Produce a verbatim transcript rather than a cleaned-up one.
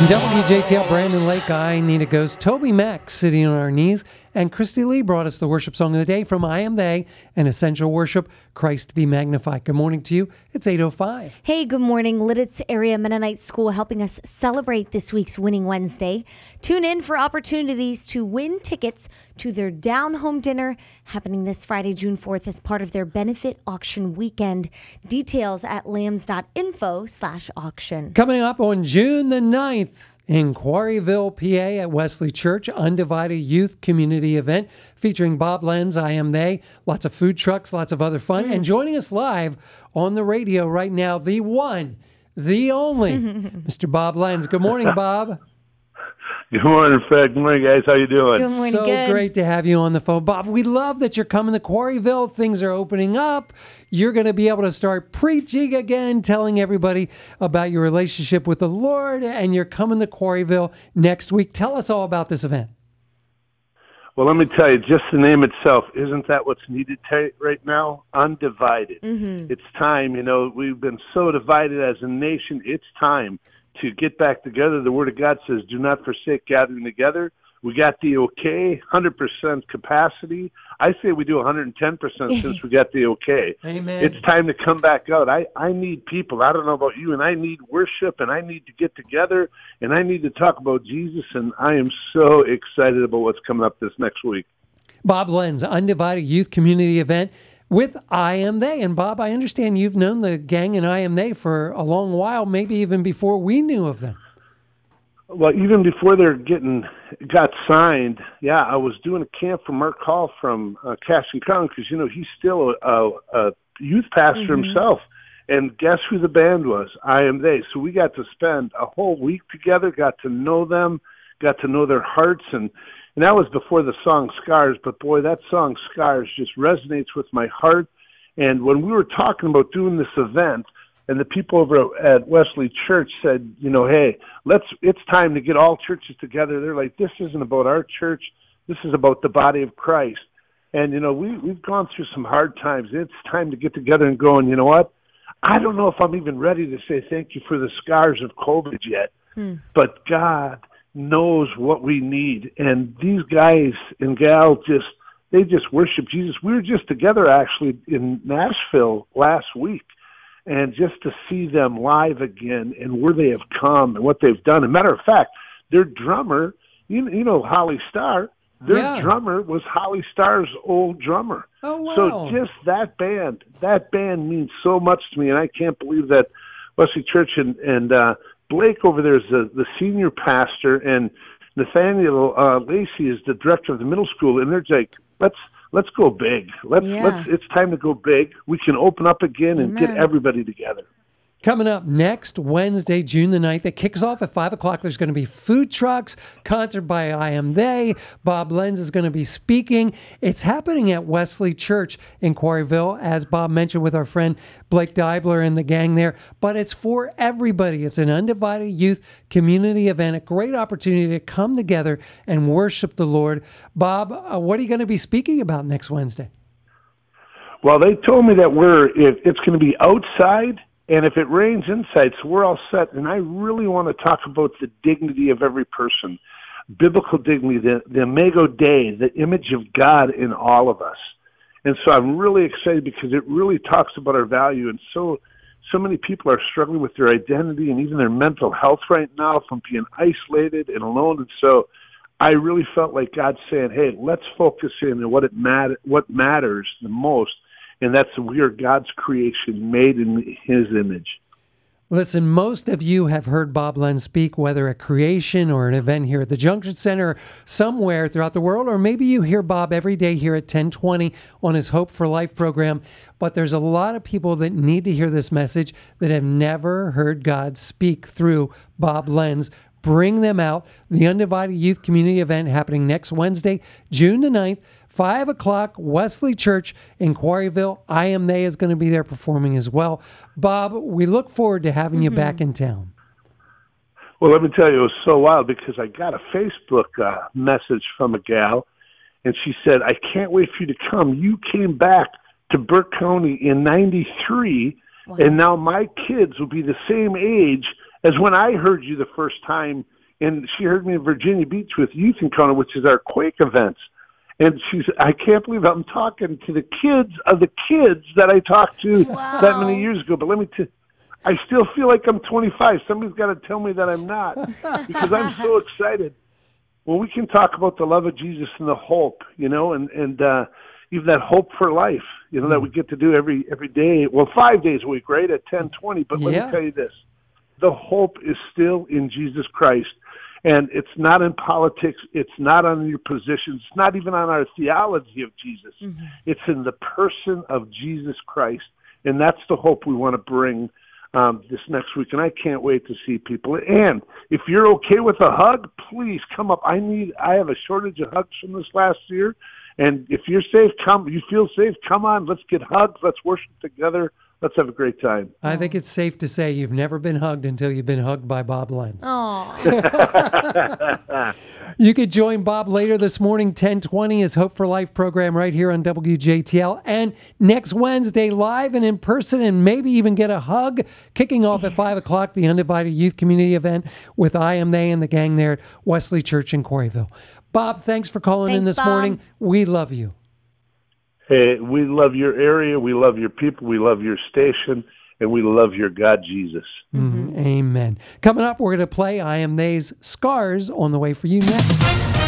W J T L Brandon Lake, I Need a Ghost. Toby Mack sitting on our knees. And Christy Lee brought us the worship song of the day from I Am They and Essential Worship, Christ Be Magnified. Good morning to you. It's eight oh five. Hey, good morning. Lidditz Area Mennonite School helping us celebrate this week's Winning Wednesday. Tune in for opportunities to win tickets to their Down Home Dinner happening this Friday, June fourth as part of their benefit auction weekend. Details at lambs.info slash auction. Coming up on June the ninth, in Quarryville, P A at Wesley Church, Undivided Youth Community Event featuring Bob Lenz, I Am They, lots of food trucks, lots of other fun. Mm. And joining us live on the radio right now, the one, the only, Mister Bob Lenz. Good morning, Bob. Good morning, Fred. Good morning, guys. How you doing? Good morning, so good. Great to have you on the phone. Bob, we love that you're coming to Quarryville. Things are opening up. You're going to be able to start preaching again, telling everybody about your relationship with the Lord, and you're coming to Quarryville next week. Tell us all about this event. Well, let me tell you, just the name itself, isn't that what's needed t- right now? Undivided. Mm-hmm. It's time. You know, we've been so divided as a nation. It's time to get back together. The Word of God says, do not forsake gathering together. We got the okay, one hundred percent capacity. I say we do one hundred ten percent since we got the okay. Amen. It's time to come back out. I, I need people. I don't know about you, and I need worship, and I need to get together, and I need to talk about Jesus, and I am so excited about what's coming up this next week. Bob Lenz, Undivided Youth Community Event with I Am They. And Bob, I understand you've known the gang and I Am They for a long while, maybe even before we knew of them. Well, even before they're getting got signed, yeah, I was doing a camp for Mark Hall from uh, Casting Crown because, you know, he's still a, a, a youth pastor mm-hmm. himself. And guess who the band was? I Am They. So we got to spend a whole week together, got to know them, got to know their hearts, and And that was before the song Scars, but boy, that song Scars just resonates with my heart. And when we were talking about doing this event, and the people over at Wesley Church said, you know, hey, let's, it's time to get all churches together. They're like, this isn't about our church. This is about the body of Christ. And, you know, we, we've gone through some hard times. It's time to get together and go, and you know what? I don't know if I'm even ready to say thank you for the scars of COVID yet, hmm. but God knows what we need. And these guys and gals just, they just worship Jesus. We were just together actually in Nashville last week, and just to see them live again and where they have come and what they've done. As a matter of fact, their drummer, you, you know Holly Starr, their yeah. drummer was Holly Starr's old drummer. Oh, wow. So just that band, that band means so much to me, and I can't believe that Wesley Church and, and uh, Blake over there is the, the senior pastor, and Nathaniel uh, Lacey is the director of the middle school, and they're like, let's let's go big. Let's yeah. let's. It's time to go big. We can open up again and Amen. get everybody together. Coming up next Wednesday, June the ninth, it kicks off at five o'clock. There's going to be food trucks, concert by I Am They. Bob Lenz is going to be speaking. It's happening at Wesley Church in Quarryville, as Bob mentioned, with our friend Blake Deibler and the gang there. But it's for everybody. It's an undivided youth community event, a great opportunity to come together and worship the Lord. Bob, uh, what are you going to be speaking about next Wednesday? Well, they told me that we're it, it's going to be outside. And if it rains inside, so we're all set. And I really want to talk about the dignity of every person, biblical dignity, the, the Imago Dei, the image of God in all of us. And so I'm really excited because it really talks about our value. And so so many people are struggling with their identity and even their mental health right now from being isolated and alone. And so I really felt like God saying, hey, let's focus in on what, it mat- what matters the most. And that's, we are God's creation, made in His image. Listen, most of you have heard Bob Lenz speak, whether at Creation or an event here at the Junction Center, somewhere throughout the world, or maybe you hear Bob every day here at ten twenty on his Hope for Life program. But there's a lot of people that need to hear this message that have never heard God speak through Bob Lenz. Bring them out. The Undivided Youth Community Event happening next Wednesday, June the ninth. five o'clock, Wesley Church in Quarryville. I Am They is going to be there performing as well. Bob, we look forward to having mm-hmm. you back in town. Well, let me tell you, it was so wild because I got a Facebook uh, message from a gal, and she said, I can't wait for you to come. You came back to Burke County in ninety-three, wow. and now my kids will be the same age as when I heard you the first time, and she heard me in Virginia Beach with Youth Encounter, which is our Quake events. And she's, I can't believe I'm talking to the kids of the kids that I talked to Wow. that many years ago. But let me tell you, I still feel like I'm twenty-five. Somebody's got to tell me that I'm not, because I'm so excited. When we can talk about the love of Jesus and the hope, you know, and, and uh, even that hope for life, you know, that we get to do every every day, well, five days a week, right, at ten twenty. But let Yeah. me tell you this, the hope is still in Jesus Christ. And it's not in politics. It's not on your positions. It's not even on our theology of Jesus. Mm-hmm. It's in the person of Jesus Christ. And that's the hope we want to bring um, this next week. And I can't wait to see people. And if you're okay with a hug, please come up. I need. I have a shortage of hugs from this last year. And if you're safe, come. You feel safe, come on. Let's get hugs. Let's worship together. Let's have a great time. I think it's safe to say you've never been hugged until you've been hugged by Bob Lenz. Aw. You could join Bob later this morning, ten twenty, his Hope for Life program right here on W J T L. And next Wednesday, live and in person, and maybe even get a hug, kicking off at five o'clock, the Undivided Youth Community event with I Am They and the gang there at Wesley Church in Coreyville. Bob, thanks for calling in Thanks, this Bob. morning. We love you. Hey, we love your area. We love your people. We love your station. And we love your God, Jesus. Mm-hmm. Amen. Coming up, we're going to play I Am They's Scars on the way for you next.